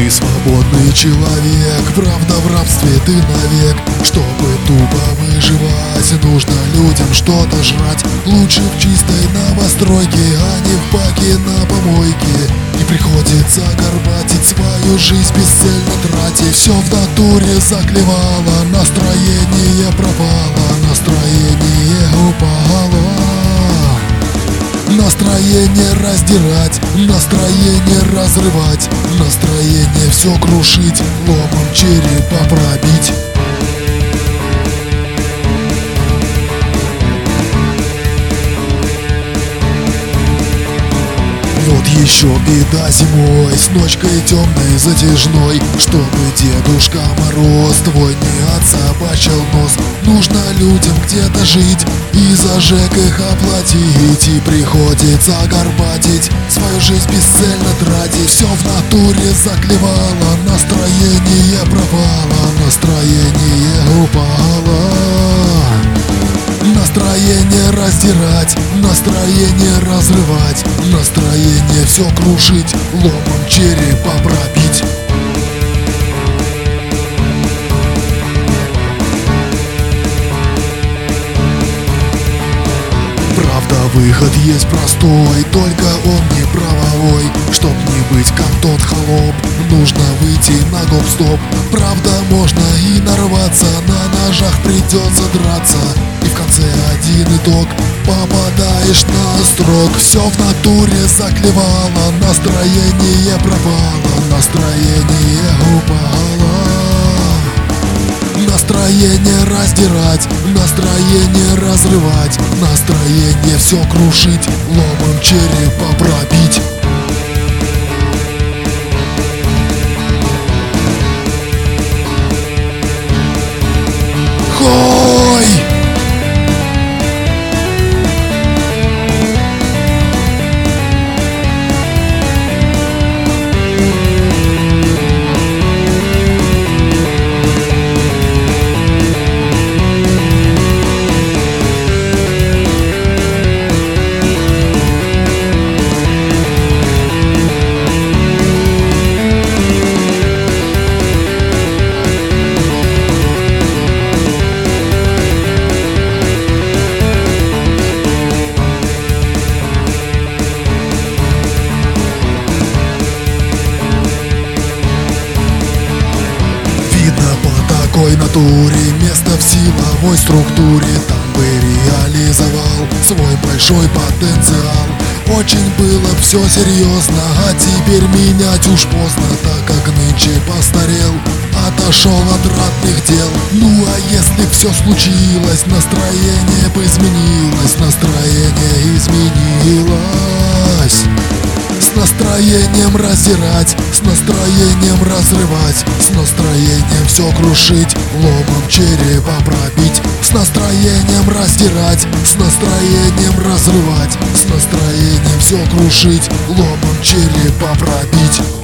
Ты свободный человек, правда в рабстве ты навек. Чтобы тупо выживать, нужно людям что-то жрать. Лучше в чистой новостройке, а не в баке на помойке. И приходится горбатить свою жизнь, бесцельно тратить. Все в натуре заклевало, настроение пропало, настроение упало. Настроение раздирать, настроение разрывать, настроение все крушить, ломом черепа пробить. Вот еще беда зимой, с ночкой темной затяжной. Чтобы Дедушка Мороз твой не отсобачил нос. Нужно людям где-то жить и за ЖКХ платить. И приходится горбатить, свою жизнь бесцельно тратить. Все в натуре заклевало, настроение пропало, настроение упало. Настроение раздирать, настроение разрывать, настроение все крушить, ломом черепа пробить. Правда, выход есть простой, только он не правовой. Чтоб не быть как тот холоп, нужно выйти на гоп-стоп. Правда, можно и нарваться, на ножах придется драться. И в конце один итог, попадаешь на строк. Все в натуре заклевало, настроение пропало, настроение упало. Настроение раздирать, настроение разрывать, настроение все крушить, ломом черепа пробить. Хой! Натуре, место в силовой структуре, там бы реализовал свой большой потенциал. Очень было все серьезно, а теперь менять уж поздно, так как нынче постарел, отошел от ратных дел. Ну а если все случилось, настроение бы изменилось, настроение изменилось. С настроением раздирать, с настроением разрывать, с настроением все крушить, ломом черепа пробить. С настроением раздирать, с настроением разрывать, с настроением все крушить, ломом черепа пробить.